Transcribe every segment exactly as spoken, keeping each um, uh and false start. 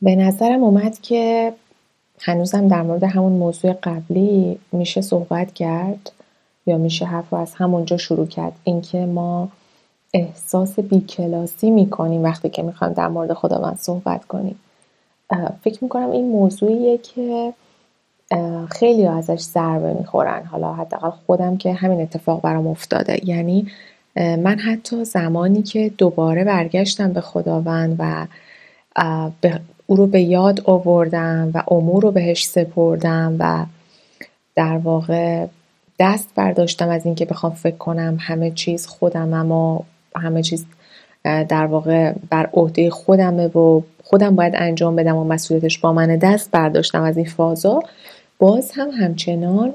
به نظرم اومد که هنوزم در مورد همون موضوع قبلی میشه صحبت کرد یا میشه حرف رو از همونجا شروع کرد. اینکه ما احساس بی‌کلاسی میکنیم وقتی که میخوایم در مورد خداوند صحبت کنیم. فکر میکنم این موضوعیه که خیلی ازش ضربه میخورن. حالا حداقل خودم که همین اتفاق برام افتاده. یعنی من حتی زمانی که دوباره برگشتم به خداوند و او رو به یاد آوردم و امور رو بهش سپردم و در واقع دست برداشتم از این که بخوام فکر کنم همه چیز خودمم و همه چیز در واقع بر عهده خودمه و خودم باید انجام بدم و مسئولیتش با منه، دست برداشتم از این فازا. باز هم همچنان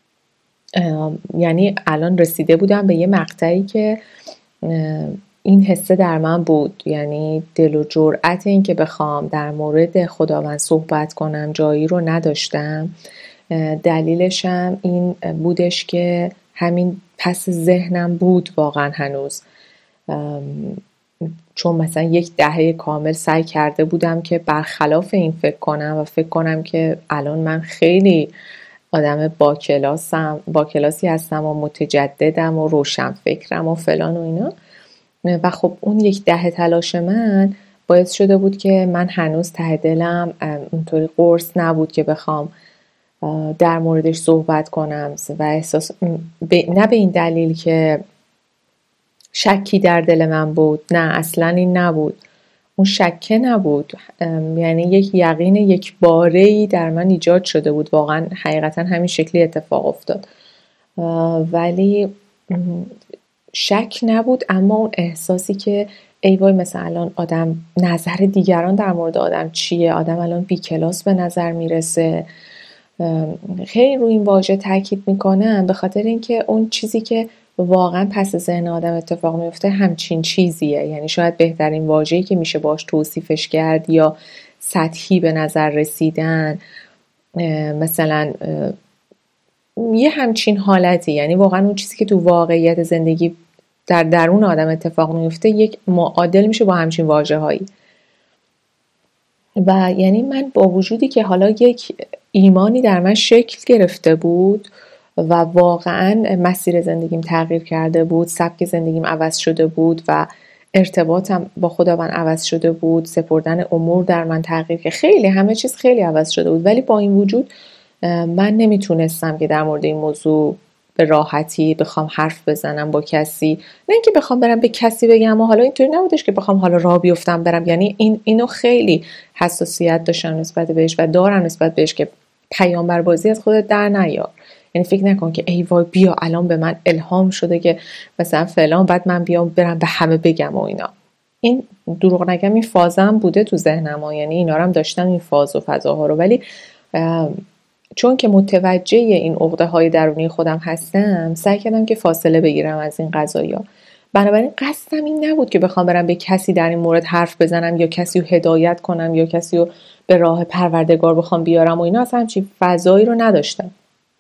یعنی الان رسیده بودم به یه مقطعی که این حسه در من بود، یعنی دل و جرأت این که بخوام در مورد خداوند صحبت کنم جایی رو نداشتم. دلیلشم این بودش که همین پس ذهنم بود واقعا هنوز، چون مثلا یک دهه کامل سعی کرده بودم که برخلاف این فکر کنم و فکر کنم که الان من خیلی آدم با کلاسم با کلاسی هستم و متجددم و روشن فکرم و فلان و اینا. و خب اون یک دهه تلاش من باعث شده بود که من هنوز ته دلم اونطوری قرص نبود که بخوام در موردش صحبت کنم و احساس نه به این دلیل که شکی در دل من بود، نه اصلا این نبود، اون شکه نبود، یعنی یک یقین یک باره‌ای در من ایجاد شده بود. واقعا حقیقتا همین شکلی اتفاق افتاد، ولی شک نبود. اما اون احساسی که ای وای مثلا الان آدم نظر دیگران در مورد آدم چیه، آدم الان بی کلاس به نظر میرسه. خیلی روی این واژه تاکید میکنم به خاطر اینکه اون چیزی که واقعا پس ذهن آدم اتفاق میفته همچین چیزیه. یعنی شاید بهترین واژه‌ای که میشه باش توصیفش کرد یا سطحی به نظر رسیدن مثلا یه همچین حالتی، یعنی واقعا اون چیزی که تو واقعیت زندگی در درون آدم اتفاق میفته یک معادل میشه با همچین واژه‌هایی. و یعنی من با وجودی که حالا یک ایمانی در من شکل گرفته بود و واقعا مسیر زندگیم تغییر کرده بود، سبک زندگیم عوض شده بود و ارتباطم با خداوند عوض شده بود، سپردن امور در من تغییر که خیلی همه چیز خیلی عوض شده بود، ولی با این وجود من نمیتونستم که در مورد این موضوع به راحتی بخوام حرف بزنم با کسی. نه اینکه بخوام برم به کسی بگم و حالا اینطوری نبودش که بخوام حالا راه بیفتم برم، یعنی این اینو خیلی حساسیت داشتم نسبت بهش و دارم نسبت بهش که پیامبر بازی از خودت در نیار. یعنی فکر نکن که ای وای بیا الان به من الهام شده که مثلا فلان بعد من بیام برم به همه بگم و اینا. این دروغ نگم این فازم بوده تو ذهنم، یعنی اینا رو هم داشتم این فاز و فضاها رو، ولی چون که متوجه این عقده های درونی خودم هستم سعی کردم که فاصله بگیرم از این قضایا. بنابراین قصدم این نبود که بخوام برم به کسی در این مورد حرف بزنم یا کسی رو هدایت کنم یا کسی رو به راه پروردگار بخوام بیارم و اینا، اصلا همچین فضایی رو نداشتم.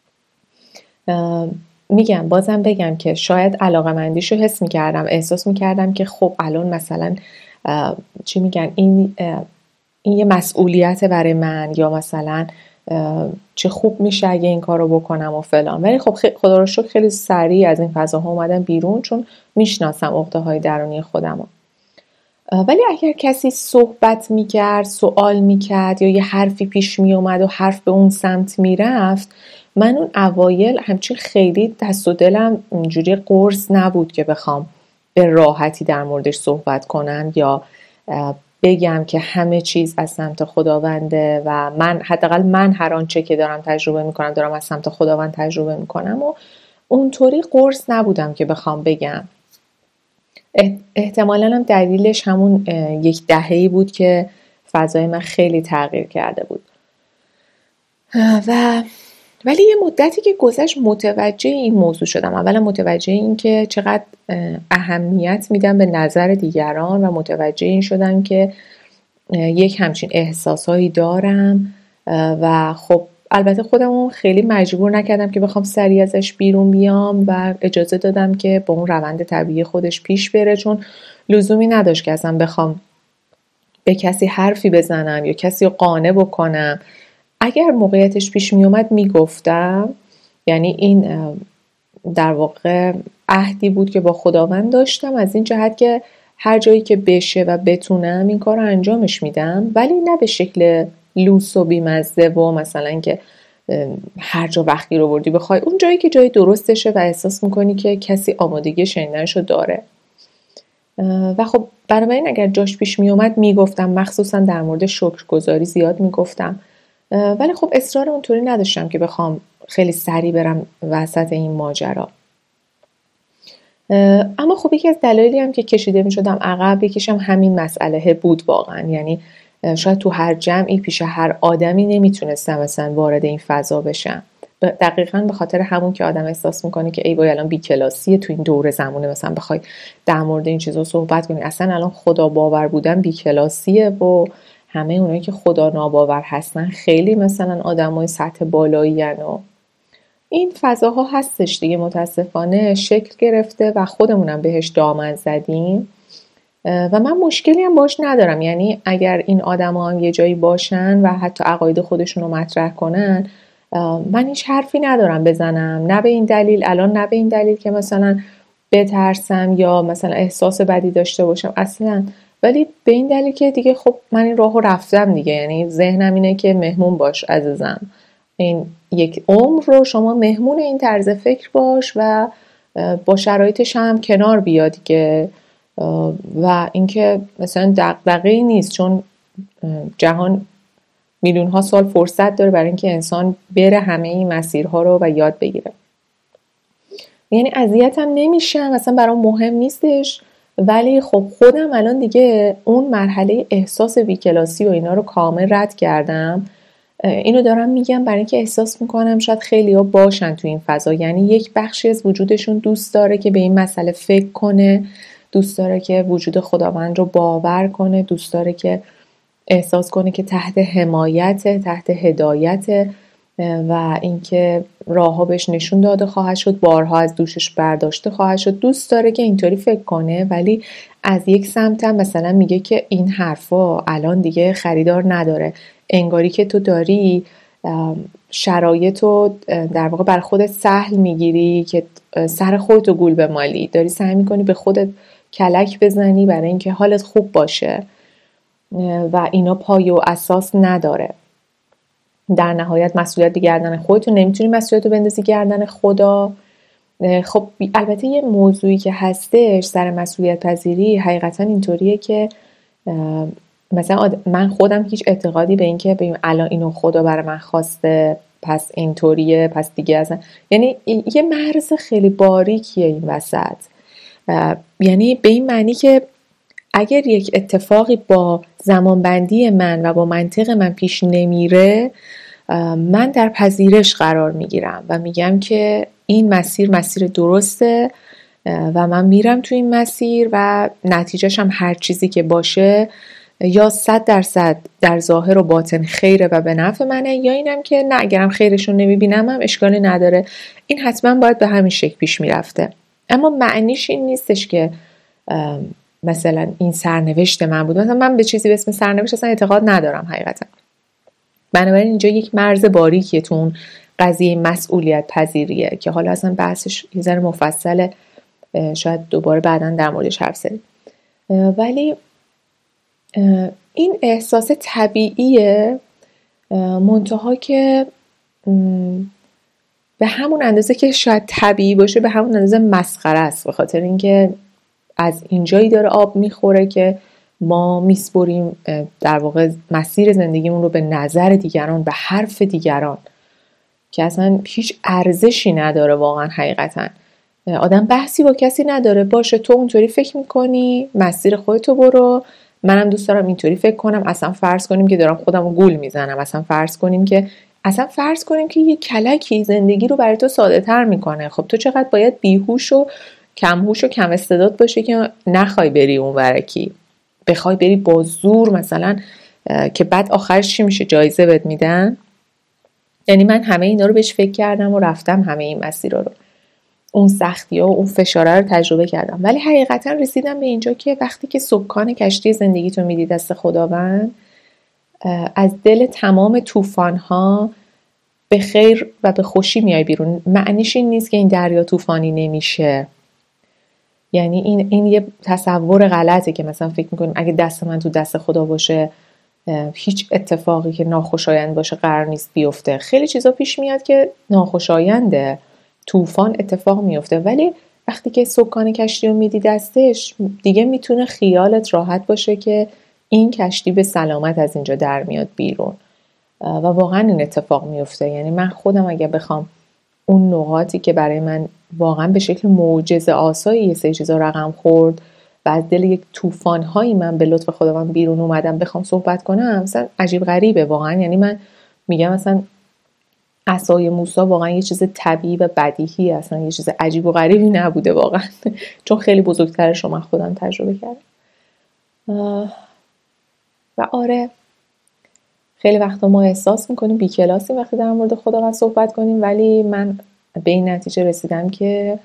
میگم بازم بگم که شاید علاقه‌مندیشو حس میکردم، احساس میکردم که خب الان مثلا چی میگن این این یه مسئولیت برای من، یا مثلا چه خوب میشه اگه این کارو بکنم و فلان. ولی خب خدا رو شکر خیلی سریع از این فضاها اومدم بیرون، چون میشناسم عقده های درونی خودمو. ولی اگر کسی صحبت میکرد، سوال میکرد یا یه حرفی پیش میومد و حرف به اون سمت میرفت، من اون اوایل همچین خیلی دست و دلم اینجوری قرص نبود که بخوام به راحتی در موردش صحبت کنم یا بگم که همه چیز از سمت خداونده و من حداقل من هر آنچه که دارم تجربه میکنم دارم از سمت خداوند تجربه میکنم و اونطوری قرص نبودم که بخوام بگم. احتمالاً هم دلیلش همون یک دهه‌ای بود که فضای من خیلی تغییر کرده بود. و ولی یه مدتی که گذشت متوجه این موضوع شدم. اولا متوجه این که چقدر اهمیت میدم به نظر دیگران و متوجه این شدم که یک همچین احساسایی دارم و خب البته خودمو خیلی مجبور نکردم که بخوام سریع ازش بیرون بیام و اجازه دادم که با اون روند طبیعی خودش پیش بره، چون لزومی نداشت که اصلا بخوام به کسی حرفی بزنم یا کسی رو قانع بکنم. اگر موقعیتش پیش می اومد می گفتم. یعنی این در واقع عهدی بود که با خداوند داشتم، از این جهت که هر جایی که بشه و بتونم این کار رو انجامش میدم، ولی نه به شکل لوس و بیمزه و مثلا که هر جا وقتی رو بردی بخوای. اون جایی که جای درستشه و احساس میکنی که کسی آمادگی شنیدنشو داره. و خب بنابراین اگر جاش پیش میومد میگفتم، مخصوصا در مورد شکرگزاری زیاد میگفتم. ولی خب اصرار اونطوری نداشتم که بخوام خیلی سریع برم وسط این ماجرا. اما خب یکی از دلایلی هم که کشیده می شدم عقب، یکیش هم همین مسئله بود واقعا. یعنی شاید تو هر جمعی پیش هر آدمی نمیتونستم مثلا وارد این فضا بشم، دقیقاً به خاطر همون که آدم احساس میکنه که ای وای الان بی‌کلاسیه تو این دوره زمونه مثلا بخوای در مورد این چیزا صحبت کنی، اصلا الان خدا باور بودن بی‌کلاسیه و همه اونایی که خدا ناباور هستن خیلی مثلا آدمای سطح بالایی ان و این فضاها هستش دیگه. متاسفانه شکل گرفته و خودمونم بهش دامن زدیم و من مشکلی هم باش ندارم. یعنی اگر این آدما هم یه جایی باشن و حتی عقاید خودشون رو مطرح کنن، من هیچ حرفی ندارم بزنم، نه به این دلیل الان، نه به این دلیل که مثلا بترسم یا مثلا احساس بدی داشته باشم اصلا، ولی به این دلیل که دیگه خب من این راهو رفتم دیگه. یعنی ذهنم اینه که مهمون باش عزیزم، این یک عمر رو شما مهمون این طرز فکر باش و با شرایطش هم کنار بیاد دیگه. و اینکه مثلا دغدغه‌ای نیست، چون جهان میلیون ها سال فرصت داره برای اینکه انسان بره همه این مسیرها رو و یاد بگیره. یعنی اذیتم نمیشم، مثلا برام مهم نیستش، ولی خب خودم الان دیگه اون مرحله احساس بی‌کلاسی و اینا رو کامل رد کردم. اینو دارم میگم برای اینکه احساس میکنم شاید خیلی‌ها باشن تو این فضا. یعنی یک بخشی از وجودشون دوست داره که به این مسئله فکر کنه، دوست داره که وجود خداوند رو باور کنه، دوست داره که احساس کنه که تحت حمایت، تحت هدایت و اینکه راه‌ها بهش نشون داده خواهد شد، بارها از دوشش برداشته خواهد شد. دوست داره که اینطوری فکر کنه، ولی از یک سمت هم مثلا میگه که این حرفا الان دیگه خریدار نداره. انگاری که تو داری شرایطو در واقع بر خودت سهل میگیری که سر خودتو گول بمالی، داری سعی میکنی به خودت کلک بزنی برای اینکه حالت خوب باشه و اینا پایه و اساس نداره. در نهایت مسئولیت به گردن خودتون، نمیتونی مسئولیت رو بندازی گردن خدا. خب البته یه موضوعی که هستش سر مسئولیت پذیری حقیقتا اینطوریه که مثلا من خودم هیچ اعتقادی به این که ببین الان اینو خدا برای من خواسته پس اینطوریه پس دیگه اصلا، یعنی یه مرز خیلی باریکیه این وسط. یعنی به این معنی که اگر یک اتفاقی با زمانبندی من و با منطق من پیش نمیره، من در پذیرش قرار میگیرم و میگم که این مسیر مسیر درسته و من میرم تو این مسیر و نتیجهش هم هر چیزی که باشه یا صد درصد در ظاهر و باطن خیره و به نفع منه، یا اینم که نه اگرم خیرشون نمیبینم هم اشکالی نداره، این حتما باید به همین شکل پیش میرفته. اما معنیش این نیستش که مثلا این سرنوشت من بود. مثلا من به چیزی به اسم سرنوشت اصلا اعتقاد ندارم حقیقتا. بنابراین اینجا یک مرز باریکیه تو اون قضیه مسئولیت پذیریه که حالا اصلا بحثش یه ذره مفصله، شاید دوباره بعداً در موردش حرف بزنیم. ولی این احساس طبیعیه، منتها که به همون اندازه که شاید طبیعی باشه به همون اندازه مسخره است، به خاطر اینکه از اینجایی داره آب میخوره که ما میسپریم در واقع مسیر زندگیمون رو به نظر دیگران، به حرف دیگران که اصلا هیچ ارزشی نداره واقعا. حقیقتا آدم بحثی با کسی نداره، باشه تو اونطوری فکر میکنی مسیر خودتو برو، منم دوست دارم اینطوری فکر کنم. اصلا فرض کنیم که دارم خودم رو گول میزنم، اصلا فرض کنیم که اصلا فرض کنیم که یه کلکی زندگی رو برای تو ساده تر میکنه. خب تو چقدر باید بیهوش و کمهوش و کم استعداد باشه که نخوای بری اون ورکی، بخوای بری با زور مثلا، که بعد آخرش چی میشه؟ جایزه بهت میدن. یعنی من همه اینا رو بهش فکر کردم و رفتم همه این مسیرها رو. اون سختی ها و اون فشاره رو تجربه کردم، ولی حقیقتا رسیدم به اینجا که وقتی که سکان کشتی زندگیتو میدی دست خداوند، از دل تمام طوفان ها به خیر و به خوشی میای بیرون. معنیش این نیست که این دریا طوفانی نمیشه، یعنی این این یه تصور غلطه که مثلا فکر میکنیم اگه دست من تو دست خدا باشه هیچ اتفاقی که ناخوشایند باشه قرار نیست بیفته. خیلی چیزا پیش میاد که ناخوشاینده، طوفان اتفاق میفته، ولی وقتی که سکان کشتی رو میدی دستش، دیگه میتونه خیالت راحت باشه که این کشتی به سلامت از اینجا در میاد بیرون و واقعا این اتفاق میفته. یعنی من خودم اگه بخوام اون نقاطی که برای من واقعا به شکل معجزه آسایی یه سری چیزا رقم خورد و از دل یک طوفان هایی من به لطف خداوند بیرون اومدم بخوام صحبت کنم، مثلا عجیب غریبه واقعا. یعنی من میگم مثلا عصای موسی واقعا یه چیز طبیعی و بدیهی، اصلا یه چیز عجیب و غریبی نبوده واقعا چون خیلی بزرگترش رو من خودم تجربه کردم. و آره خیلی وقتا ما احساس میکنیم بی‌کلاسیم وقتی در مورد خداوند صحبت کنیم، ولی من به این نتیجه رسیدم که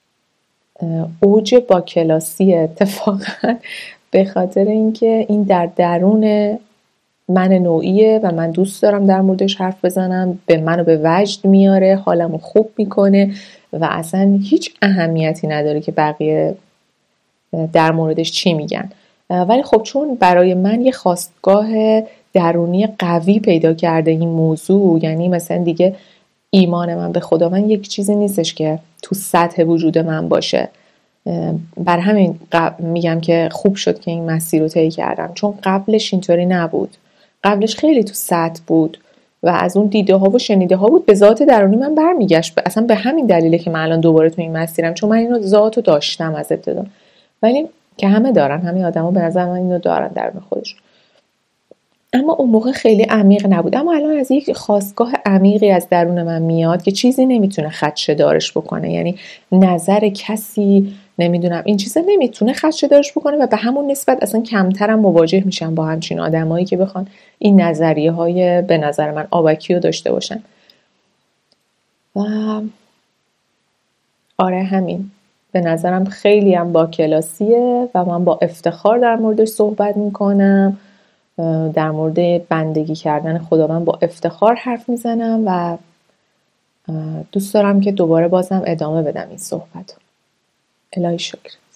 اوج با کلاسی اتفاقا به خاطر اینکه این در درون من نوعیه و من دوست دارم در موردش حرف بزنم، به منو به وجد میاره، حالمو خوب میکنه و اصلا هیچ اهمیتی نداره که بقیه در موردش چی میگن. ولی خب چون برای من یه خواستگاه درونی قوی پیدا کرده این موضوع، یعنی مثلا دیگه ایمان من به خداوند یک چیزی نیستش که تو سطح وجود من باشه. بر همین میگم که خوب شد که این مسیر رو طی کردم، چون قبلش اینطوری نبود. قبلش خیلی تو سطح بود و از اون دیده ها و شنیده ها بود، به ذات درونی من برمیگشت. اصلا به همین دلیله که من الان دوباره تو این مسیرم، چون من اینو ذاتو داشتم از ابتدا، ولی که همه دارن، همه آدما به نظر من اینو دارن درون خودشون، اما اون موقع خیلی عمیق نبود. اما الان از یک خاستگاه عمیقی از درون من میاد که چیزی نمیتونه خدشه دارش بکنه، یعنی نظر کسی نمیدونم این چیزا نمیتونه خدشه دارش بکنه و به همون نسبت اصلا کمترم مواجه میشم با همچین آدمایی که بخوان این نظریه های به نظر من آبکی رو داشته باشن. و آره همین به نظرم خیلی هم با کلاسیه و من با افتخار در موردش صحبت میکنم، در مورد بندگی کردن خداوند با افتخار حرف میزنم و دوست دارم که دوباره بازم ادامه بدم این صحبت. الهی شکر.